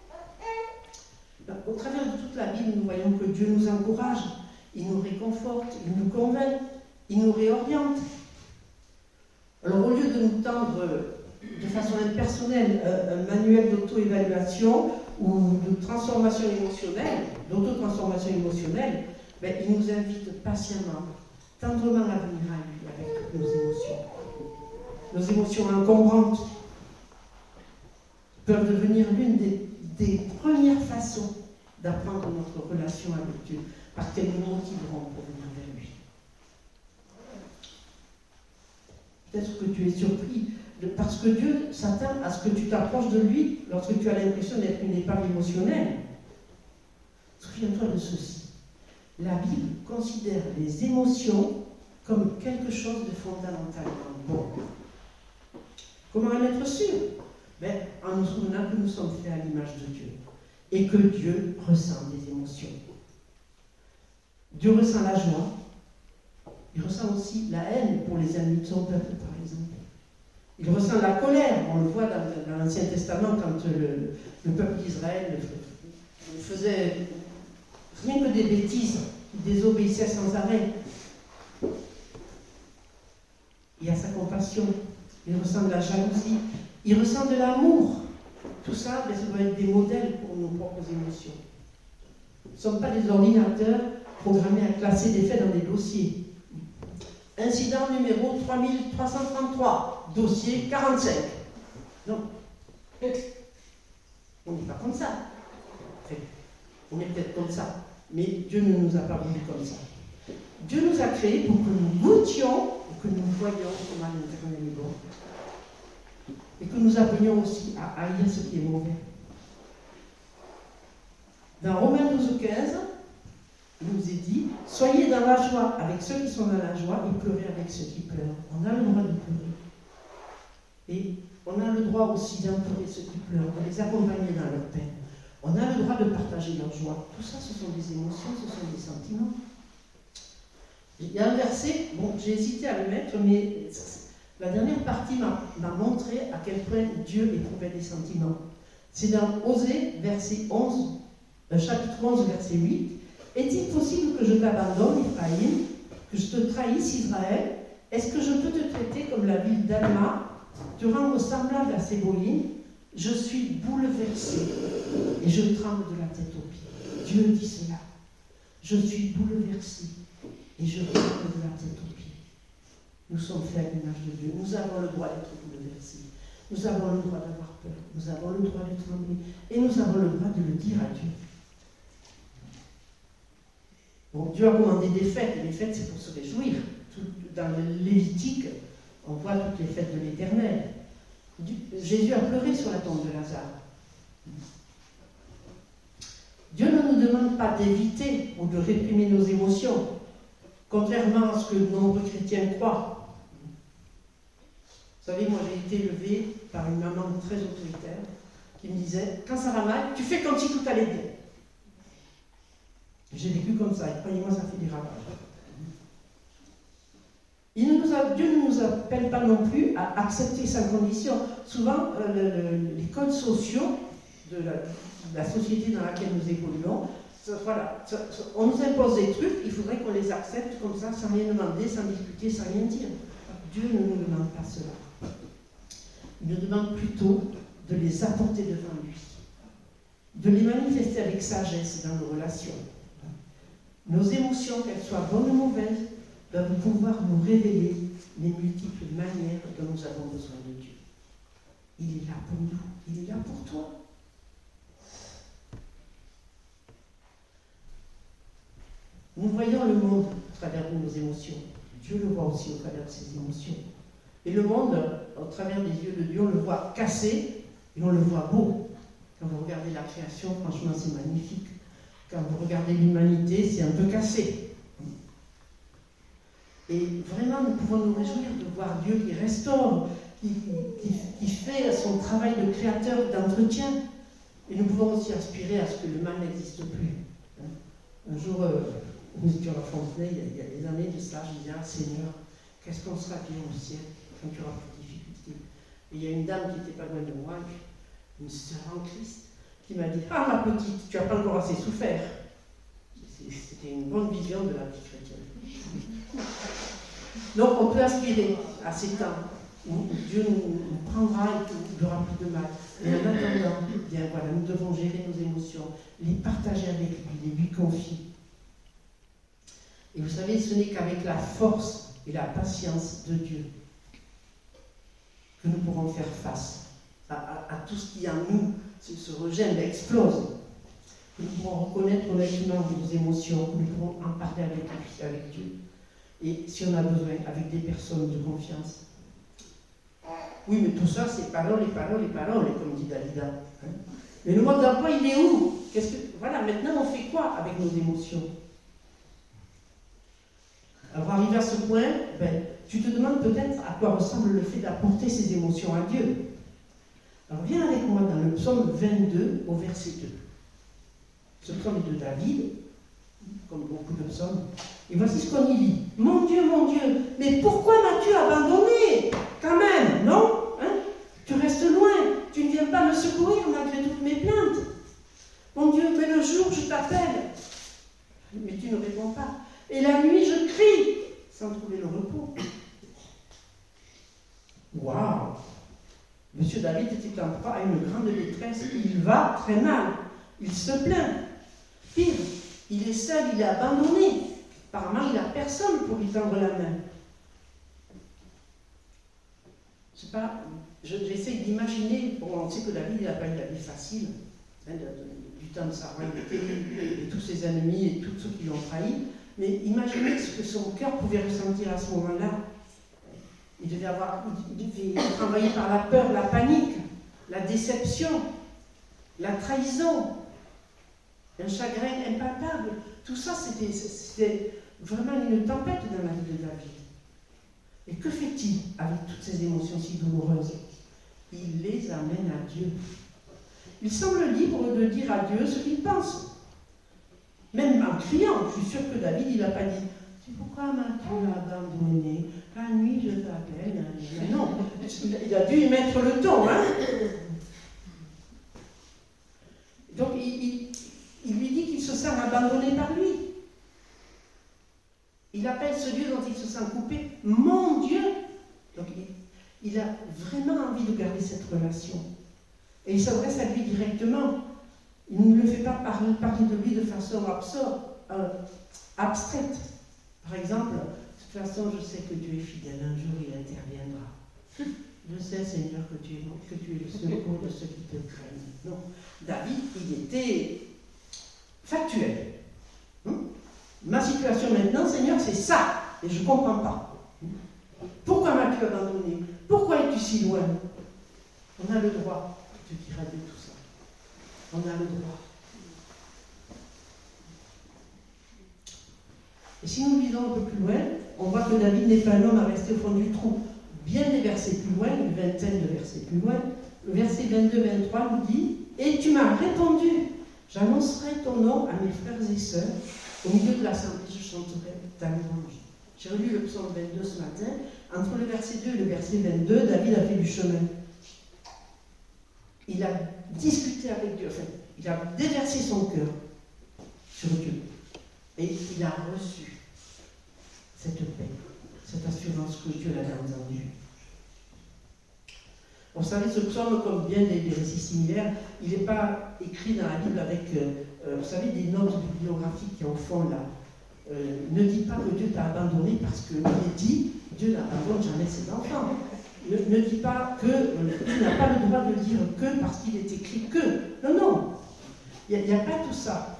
Au travers de toute la Bible, nous voyons que Dieu nous encourage, il nous réconforte, il nous convainc, il nous réoriente. Alors au lieu de nous tendre de façon impersonnelle un manuel d'auto-évaluation ou de transformation émotionnelle, d'auto-transformation émotionnelle, ben, il nous invite patiemment, tendrement à venir à lui avec toutes nos émotions. Nos émotions encombrantes peuvent devenir l'une des, des premières façons d'apprendre notre relation avec Dieu, parce qu'elles nous motiveront pour venir vers lui. Peut-être que tu es surpris parce que Dieu s'attend à ce que tu t'approches de lui lorsque tu as l'impression d'être une épave émotionnelle. Souviens-toi de ceci. La Bible considère les émotions comme quelque chose de fondamentalement bon. Comment en être sûr? Ben, en nous souvenant que nous sommes faits à l'image de Dieu et que Dieu ressent des émotions. Dieu ressent la joie, il ressent aussi la haine pour les ennemis de son peuple, par exemple. Il ressent la colère, on le voit dans, dans l'Ancien Testament quand le, le peuple d'Israël faisait rien que des bêtises, il désobéissait sans arrêt. Il y a sa compassion, il ressent de la jalousie, il ressent de l'amour. Tout ça, ben, ça doit être des modèles pour nos propres émotions. Nous ne sommes pas des ordinateurs programmés à classer des faits dans des dossiers. Incident numéro trois mille trois cent trente-trois, dossier quarante-cinq. Non. On n'est pas comme ça. Enfin, on est peut-être comme ça, mais Dieu ne nous a pas voulu comme ça. Dieu nous a créés pour que nous goûtions et que nous voyions comment l'Éternel est bon. Et que nous apprenions aussi à haïr ce qui est mauvais. Dans Romains douze, quinze, il nous est dit « Soyez dans la joie avec ceux qui sont dans la joie et pleurez avec ceux qui pleurent. » On a le droit de pleurer. Et on a le droit aussi d'entourer ceux qui pleurent, de les accompagner dans leur peine. On a le droit de partager leur joie. Tout ça, ce sont des émotions, ce sont des sentiments. Il y a un verset, bon, j'ai hésité à le mettre, mais la dernière partie m'a, m'a montré à quel point Dieu éprouvait des sentiments. C'est dans Osée, verset onze, euh, chapitre onze, verset huit. « Est-il possible que je t'abandonne, Ephraïm, que je te trahisse, Israël? Est-ce que je peux te traiter comme la ville d'Alma, te rendre semblable à Séboïm? Je suis bouleversé et je tremble de la tête aux pieds. » Dieu dit cela. Je suis bouleversé et je tremble de la tête aux pieds. Nous sommes faits à l'image de Dieu. Nous avons le droit d'être bouleversés. Nous avons le droit d'avoir peur. Nous avons le droit de trembler. Et nous avons le droit de le dire à Dieu. Bon, Dieu a commandé des fêtes, et les fêtes c'est pour se réjouir. Tout, dans le Lévitique, on voit toutes les fêtes de l'Éternel. Jésus a pleuré sur la tombe de Lazare. Dieu ne nous demande pas d'éviter ou de réprimer nos émotions, contrairement à ce que de nombreux chrétiens croient. Vous savez, moi j'ai été élevée par une maman très autoritaire qui me disait, quand ça va mal, tu fais comme si tout allait bien. J'ai vécu comme ça, et croyez-moi, ça fait des ravages. Il ne nous a, Dieu ne nous appelle pas non plus à accepter sa condition. Souvent, euh, le, le, les codes sociaux de la, de la société dans laquelle nous évoluons, ça, voilà, ça, ça, on nous impose des trucs, il faudrait qu'on les accepte comme ça, sans rien demander, sans discuter, sans rien dire. Dieu ne nous demande pas cela. Il nous demande plutôt de les apporter devant lui, de les manifester avec sagesse dans nos relations. Nos émotions, qu'elles soient bonnes ou mauvaises, doivent pouvoir nous révéler les multiples manières dont nous avons besoin de Dieu. Il est là pour nous, il est là pour toi. Nous voyons le monde au travers de nos émotions. Dieu le voit aussi au travers de ses émotions. Et le monde, au travers des yeux de Dieu, on le voit cassé et on le voit beau. Quand vous regardez la création, franchement, c'est magnifique. Quand vous regardez l'humanité, c'est un peu cassé. Et vraiment, nous pouvons nous réjouir de voir Dieu qui restaure, qui, qui, qui fait son travail de créateur, d'entretien. Et nous pouvons aussi aspirer à ce que le mal n'existe plus. Un jour, euh, nous étions à Fontenay, il y, a, il y a des années de ça, je disais, ah Seigneur, qu'est-ce qu'on sera bien au ciel quand il y aura plus de difficultés? Et il y a une dame qui n'était pas loin de moi, une sœur en Christ, qui m'a dit, ah ma petite, tu n'as pas encore assez souffert. C'était une bonne vision de la vie chrétienne. Donc on peut aspirer à ces temps où Dieu nous, nous prendra et qu'il n'y aura plus de mal. Mais en attendant, bien voilà, nous devons gérer nos émotions, les partager avec lui, les lui confier. Et vous savez, ce n'est qu'avec la force et la patience de Dieu que nous pourrons faire face à, à, à tout ce qui en nous se, se rejette, explose. Que nous pourrons reconnaître honnêtement nos émotions, que nous pourrons en parler avec, avec Dieu. Et si on a besoin, avec des personnes de confiance. Oui, mais tout ça, c'est paroles et paroles et paroles, comme dit Dalida. Hein? Mais le mode d'emploi, il est où? Qu'est-ce que... Voilà, maintenant, on fait quoi avec nos émotions? Alors, arrivé à ce point, ben, tu te demandes peut-être à quoi ressemble le fait d'apporter ces émotions à Dieu. Alors, viens avec moi dans le psaume vingt-deux, au verset deux. Ce psaume est de David, comme beaucoup de psaumes. Et voici ce qu'on y lit. Mon Dieu, mon Dieu, mais pourquoi m'as-tu abandonné? Quand même, non? Hein? Tu restes loin, tu ne viens pas me secourir malgré toutes mes plaintes. Mon Dieu, mais le jour, je t'appelle, mais tu ne réponds pas. Et la nuit, je crie, sans trouver le repos. Waouh! Monsieur David était en proie à une grande détresse. Il va très mal. Il se plaint. Pire, il est seul, il est abandonné. Apparemment, il n'a personne pour lui tendre la main. Je sais pas, j'essaie d'imaginer, bon, on sait que David n'a pas eu la vie facile, hein, de, de, du temps de sa royauté, et tous ses ennemis et tous ceux qui l'ont trahi, mais imaginez ce que son cœur pouvait ressentir à ce moment-là. Il devait avoir, il devait être envahi par la peur, la panique, la déception, la trahison, un chagrin impalpable. Tout ça, c'était, c'était vraiment une tempête dans la vie de David. Et que fait-il avec toutes ces émotions si douloureuses? Il les amène à Dieu. Il semble libre de dire à Dieu ce qu'il pense. Même en criant, je suis sûre que David, il n'a pas dit « C'est pourquoi m'as-tu abandonné? La nuit, je t'appelle. » Non, il a dû y mettre le ton. Hein? Donc, il, il, il lui dit qu'il se sent abandonné par lui. Il appelle ce Dieu dont il se sent coupé « Mon Dieu ». Donc, il, il a vraiment envie de garder cette relation. Et il s'adresse à lui directement. Il ne le fait pas parler, parler de lui de façon absurde, euh, abstraite. Par exemple, de toute façon, je sais que Dieu est fidèle, un jour il interviendra. Je sais, Seigneur, que tu es, que tu es le secours de ceux qui te craignent. Non, David, il était factuel. Hum? Ma situation maintenant, Seigneur, c'est ça, et je ne comprends pas. Pourquoi m'as-tu abandonné? Pourquoi es-tu si loin? On a le droit de dire à Dieu tout ça. On a le droit. Et si nous lisons un peu plus loin, on voit que David n'est pas un homme à rester au fond du trou. Bien des versets plus loin, une vingtaine de versets plus loin, le verset vingt-deux vingt-trois nous dit « Et tu m'as répondu, j'annoncerai ton nom à mes frères et sœurs, au milieu de l'assemblée, je chanterai ta louange. » J'ai relu le psaume vingt-deux ce matin. Entre le verset deux et le verset vingt-deux, David a fait du chemin. Il a discuté avec Dieu, enfin, il a déversé son cœur sur Dieu. Et il a reçu cette paix, cette assurance que Dieu l'avait entendu. Vous savez, ce psaume, comme bien des, des récits similaires, il n'est pas écrit dans la Bible avec, euh, vous savez, des notes bibliographiques qui, au fond, là, euh, ne dit pas que Dieu t'a abandonné parce qu'il est dit, Dieu n'abandonne jamais ses enfants. Ne, ne dit pas que, il n'a pas le droit de dire que parce qu'il est écrit que. Non, non. Il n'y a, a pas tout ça.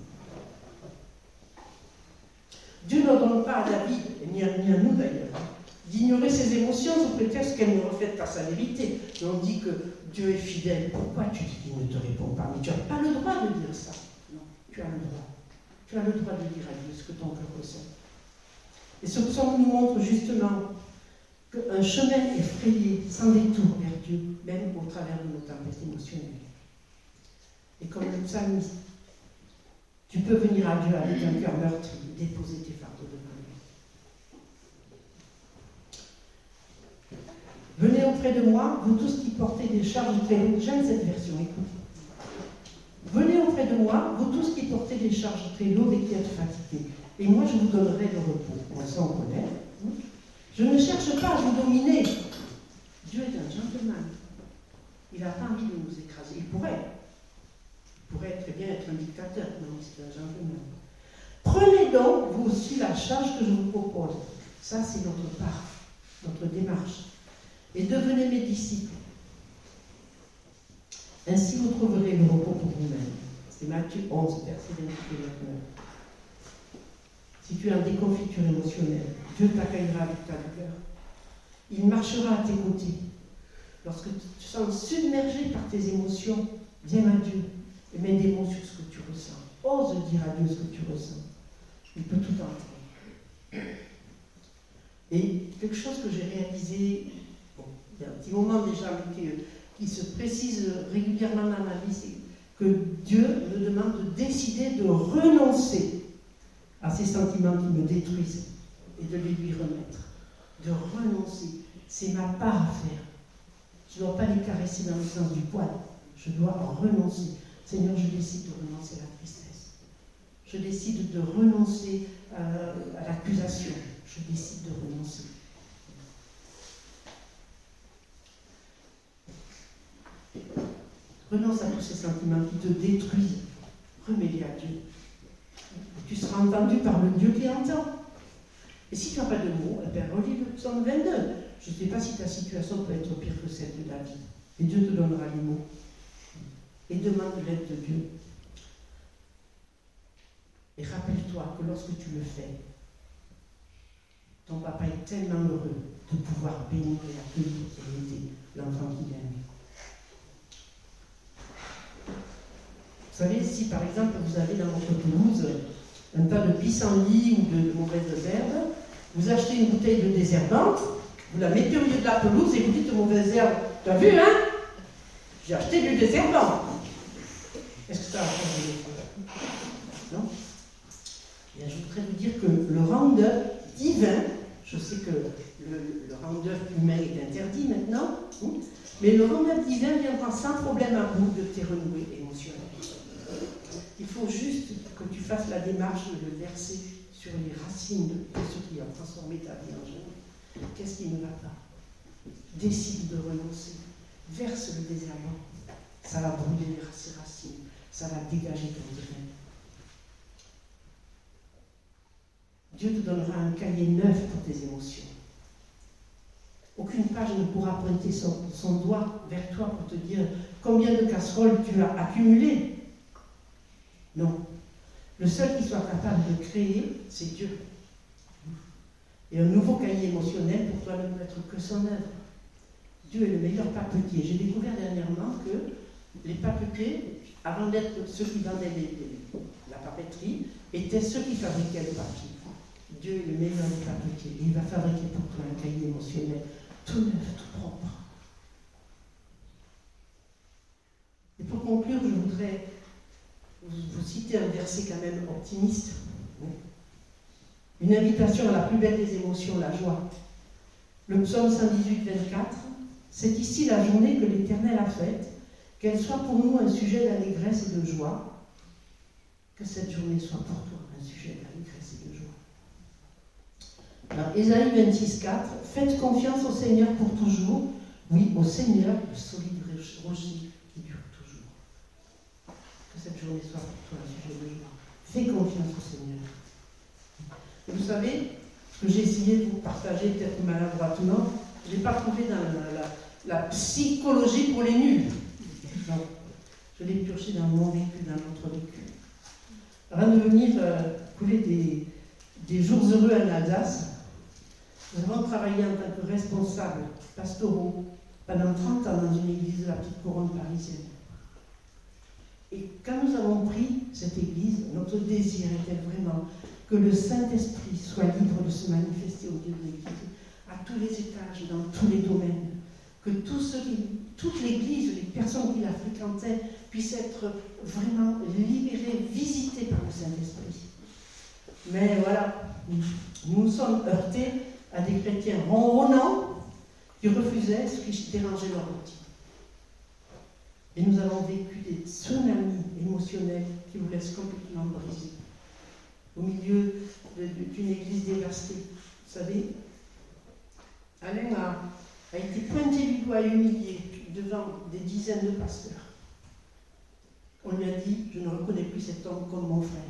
Dieu n'ordonne pas à David, ni à, ni à nous d'ailleurs, d'ignorer ses émotions sous prétexte qu'elles ne reflètent pas sa vérité. Et on dit que Dieu est fidèle. Pourquoi tu dis qu'il ne te répond pas? Mais tu n'as pas le droit de dire ça. Non, tu as le droit. Tu as le droit de dire à Dieu ce que ton cœur ressent. Et ce psaume nous montre justement qu'un chemin est frayé, sans détour vers Dieu, même au travers de nos tempêtes émotionnelles. Et comme le psalmiste, tu peux venir à Dieu avec un cœur meurtri, déposer tes fardeaux devant lui. Venez auprès de moi, vous tous qui portez des charges très lourdes. J'aime cette version, écoutez. Venez auprès de moi, vous tous qui portez des charges très lourdes et qui êtes fatigués. Et moi, je vous donnerai le repos. Moi, ça, on connaît. Je ne cherche pas à vous dominer. Dieu est un gentleman. Il n'a pas envie de nous écraser. Il pourrait. Il pourrait très bien être un dictateur. Non, c'est un gentleman. Prenez donc, vous aussi, la charge que je vous propose. Ça, c'est notre part, notre démarche. Et devenez mes disciples. Ainsi, vous trouverez le repos pour vous-même. C'est Matthieu onze, verset vingt-huit et vingt-neuf. Si tu es en déconfiture émotionnelle, Dieu t'accueillera avec ta douleur. Il marchera à tes côtés. lorsque tu te sens submergé par tes émotions, viens à Dieu et mets des mots sur ce que tu ressens. Ose dire à Dieu ce que tu ressens. Il peut tout entendre. Et quelque chose que j'ai réalisé, bon, il y a un petit moment déjà, mais qui, qui se précise régulièrement dans ma vie, c'est que Dieu me demande de décider de renoncer à ces sentiments qui me détruisent et de les lui remettre. De renoncer. C'est ma part à faire. Je ne dois pas les caresser dans le sens du poil. Je dois en renoncer. Seigneur, je décide de renoncer à la tristesse. Je décide de renoncer euh, à l'accusation. Je décide de renoncer. Renonce à tous ces sentiments qui te détruisent. Remets-les à Dieu. Et tu seras entendu par le Dieu qui entend. Et si tu n'as pas de mots, eh bien, relis le psaume vingt-deux. Je ne sais pas si ta situation peut être pire que celle de David. Et Dieu te donnera les mots. Et demande l'aide de Dieu. Et rappelle-toi que lorsque tu le fais, ton papa est tellement heureux de pouvoir bénir et accueillir et aider l'enfant qu'il aime. Vous savez, si par exemple vous avez dans votre pelouse un tas de pissenlits ou de, de mauvaises herbes, vous achetez une bouteille de désherbante, vous la mettez au milieu de la pelouse et vous dites aux mauvaises herbes, t'as vu, hein? J'ai acheté du désherbant. Est-ce que ça va changer les choses? Non? Et je voudrais vous dire que le Roundup divin, je sais que le, le Roundup humain est interdit maintenant, mais le Roundup divin viendra sans problème à bout de tes renouées émotionnelles. Il faut juste que tu fasses la démarche de le verser sur les racines de ce qui a transformé ta vie en jeune. Qu'est-ce qui ne va pas? Décide de renoncer. Verse le désherbant. Ça va brûler ses racines. Ça va dégager ton grain. Dieu te donnera un cahier neuf pour tes émotions. Aucune page ne pourra pointer son, son doigt vers toi pour te dire combien de casseroles tu as accumulées. Non. Le seul qui soit capable de créer, c'est Dieu. Et un nouveau cahier émotionnel, pour toi, ne peut être que son œuvre. Dieu est le meilleur papetier. J'ai découvert dernièrement que les papetiers, avant d'être ceux qui vendaient les, les, la papeterie, étaient ceux qui fabriquaient le papier. Dieu est le meilleur des papetiers. Il va fabriquer pour toi un cahier émotionnel tout neuf, tout propre. Et pour conclure, je voudrais vous, vous citer un verset quand même optimiste. Une invitation à la plus belle des émotions, la joie. Le psaume cent dix-huit, vingt-quatre. C'est ici la journée que l'Éternel a faite, qu'elle soit pour nous un sujet d'allégresse et de joie, que cette journée soit pour toi un sujet d'allégresse et de joie. Dans Ésaïe vingt-six, quatre, faites confiance au Seigneur pour toujours, oui, au Seigneur, le solide rocher qui dure toujours. Que cette journée soit pour toi un sujet de joie. Fais confiance au Seigneur. Et vous savez, ce que j'ai essayé de vous partager, peut-être maladroitement, je n'ai pas trouvé dans la, la, la psychologie pour les nuls. Non. Je l'ai pioché dans mon vécu, dans notre vécu. Avant de venir euh, couler des, des jours heureux en Alsace, nous avons travaillé en tant que responsables pastoraux pendant trente ans dans une église de la Petite Couronne parisienne. Et quand nous avons pris cette église, notre désir était vraiment que le Saint-Esprit soit libre de se manifester au Dieu de l'église, à tous les étages, dans tous les domaines, que tous ceux qui, toute l'église, les personnes qui la fréquentaient, puissent être vraiment libérées, visitées par le Saint-Esprit. Mais voilà, nous nous sommes heurtés à des chrétiens ronronnants qui refusaient ce qui dérangeait leur routine. Et nous avons vécu des tsunamis émotionnels qui vous laissent complètement brisés. Au milieu de, de, d'une église dévastée. Vous savez, Alain a, a été pointé du doigt et humilié devant des dizaines de pasteurs. On lui a dit, je ne reconnais plus cet homme comme mon frère.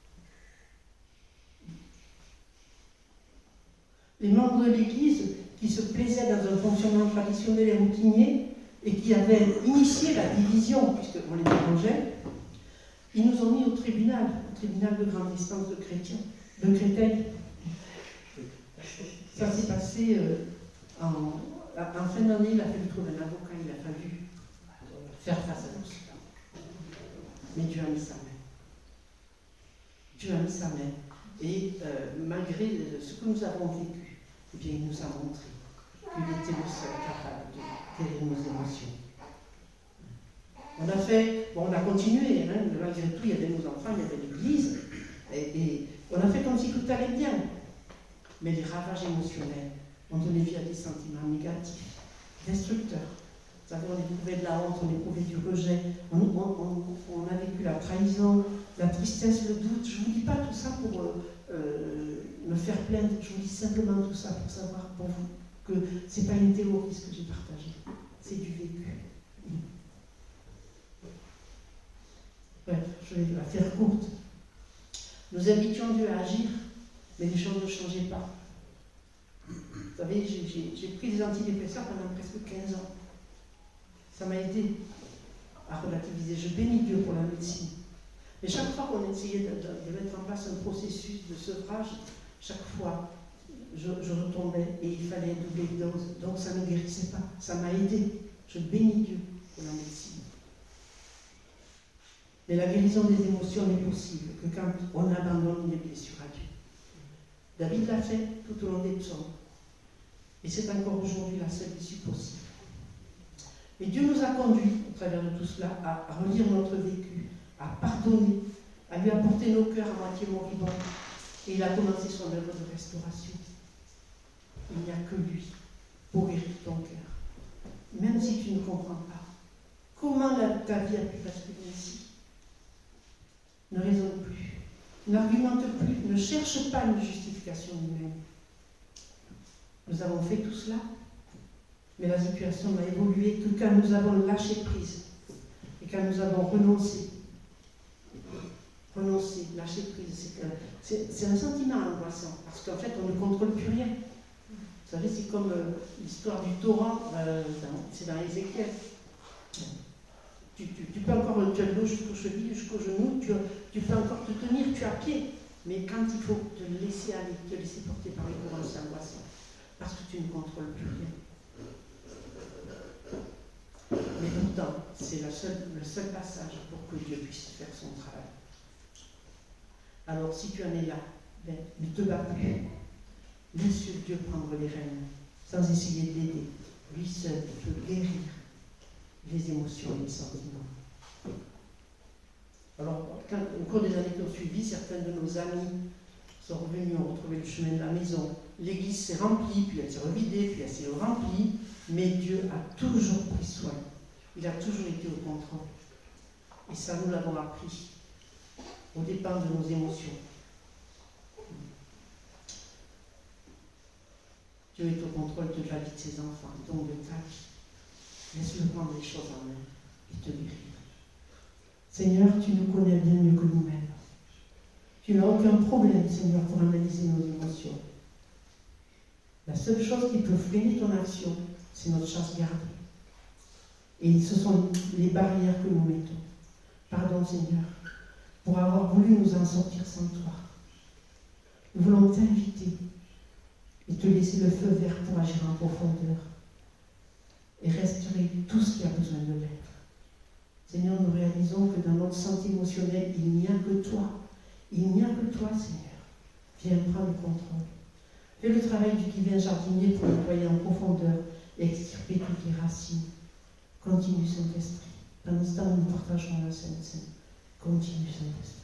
Les membres de l'église qui se plaisaient dans un fonctionnement traditionnel et routinier et qui avaient initié la division, puisqu'on les dérangeait, ils nous ont mis au tribunal, au tribunal de grande instance de chrétiens, de Créteil. Ça s'est passé euh, en, en fin d'année, il a fallu trouver un avocat, il a fallu faire face à tout cela. Mais Dieu a mis sa main. Dieu a mis sa main. Et euh, malgré ce que nous avons vécu, eh bien, il nous a montré qu'il était le seul capable de guérir nos émotions. On a fait, bon, on a continué, hein, malgré tout, il y avait nos enfants, il y avait l'église, et, et on a fait comme si tout allait bien. Mais les ravages émotionnels ont donné vie à des sentiments négatifs, destructeurs. Vous savez, on éprouvait de la honte, on éprouvait du rejet, on, on, on, on a vécu la trahison, la tristesse, le doute. Je ne vous dis pas tout ça pour euh, euh, me faire plaindre, je vous dis simplement tout ça pour savoir pour vous que ce n'est pas une théorie ce que j'ai partagé, c'est du vécu. Bref, je vais la faire courte. Nous invitions Dieu à agir, mais les choses ne changeaient pas. Vous savez, j'ai, j'ai, j'ai pris des antidépresseurs pendant presque quinze ans. Ça m'a aidé à relativiser. Je bénis Dieu pour la médecine. Mais chaque fois qu'on essayait de, de, de mettre en place un processus de sevrage, chaque fois, je, je retombais et il fallait doubler de dose. Donc ça ne guérissait pas. Ça m'a aidé. Je bénis Dieu pour la médecine. Mais la guérison des émotions n'est possible que quand on abandonne les blessures à Dieu. David l'a fait tout au long des psaumes. Et c'est encore aujourd'hui la seule issue possible. Et Dieu nous a conduits, au travers de tout cela, à, à relire notre vécu, à pardonner, à lui apporter nos cœurs à moitié moribonds. Et il a commencé son œuvre de restauration. Il n'y a que lui pour guérir ton cœur. Même si tu ne comprends pas. Comment la, ta vie a pu basculer ainsi? Ne raisonne plus, n'argumente plus, ne cherche pas une justification humaine. Nous avons fait tout cela, mais la situation n'a évolué que quand nous avons lâché prise et quand nous avons renoncé. Renoncer, lâcher prise, c'est, que, c'est, c'est un sentiment angoissant, parce qu'en fait, on ne contrôle plus rien. Vous savez, c'est comme euh, l'histoire du torrent, euh, dans, c'est dans Ézéchiel. Tu, tu, tu peux encore, tu as de l'eau jusqu'aux chevilles, jusqu'aux genoux, tu, tu peux encore te tenir, tu as pied. Mais quand il faut te laisser aller, te laisser porter par les courants, c'est angoissant. Parce que tu ne contrôles plus rien. Mais pourtant, c'est la seule, le seul passage pour que Dieu puisse faire son travail. Alors, si tu en es là, ben, ne te bats plus. Laisse Dieu prendre les rênes, sans essayer de l'aider. Lui seul peut guérir les émotions et les sentiments. Alors, quand, au cours des années qui ont suivi, certains de nos amis sont revenus, ont retrouvé le chemin de la maison. L'église s'est remplie, puis elle s'est revidée, puis elle s'est remplie, mais Dieu a toujours pris soin. Il a toujours été au contrôle. Et ça, nous l'avons appris, aux dépens de nos émotions. Dieu est au contrôle de la vie de ses enfants, donc de ta vie. Laisse-le prendre les choses en main et te guérir. Seigneur, tu nous connais bien mieux que nous-mêmes. Tu n'as aucun problème, Seigneur, pour analyser nos émotions. La seule chose qui peut freiner ton action, c'est notre chasse gardée. Et ce sont les barrières que nous mettons. Pardon, Seigneur, pour avoir voulu nous en sortir sans toi. Nous voulons t'inviter et te laisser le feu vert pour agir en profondeur et restaurer tout ce qui a besoin de l'être. Seigneur, nous réalisons que dans notre santé émotionnelle, il n'y a que toi. Il n'y a que toi, Seigneur. Viens prendre le contrôle. Fais le travail du divin jardinier pour nettoyer en profondeur et extirper toutes les racines. Continue, Saint-Esprit. Pendant ce temps, nous partagerons la Sainte Seine. Continue, Saint-Esprit.